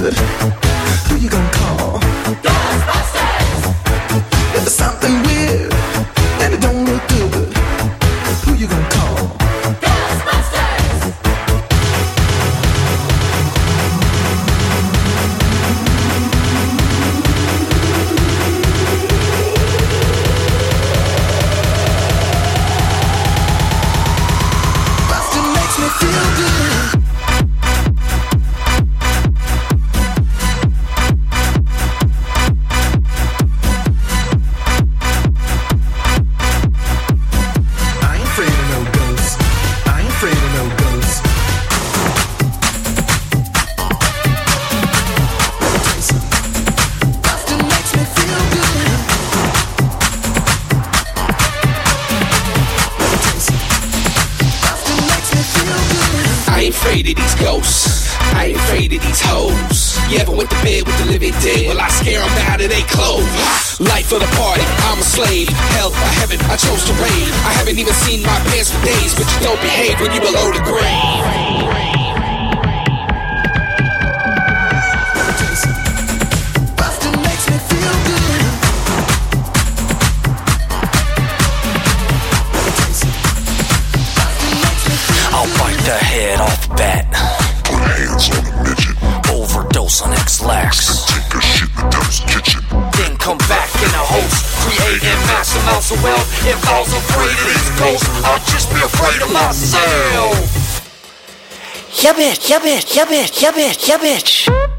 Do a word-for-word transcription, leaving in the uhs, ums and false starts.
good, who you gonna call? Ghostbusters! If there's something weird and it don't look good, who you gonna call? Ghostbusters! Buster makes me feel good. Afraid of these ghosts, I ain't afraid of these hoes. You ever went to bed with the living dead? Well, I scare them out of they clothes. Life of the party, I'm a slave. Hell or heaven, I chose to reign. I haven't even seen my pants for days, but you don't behave when you below the grave. The head off the bat. Put hands on a midget. Overdose on X-Lax. Take a shit in the devil's kitchen. Then come back in a host, creating mass amounts of wealth. If I was afraid of these ghosts, I'd just be afraid of myself. Yeah bitch, yeah bitch, yeah bitch, yeah bitch, yeah bitch.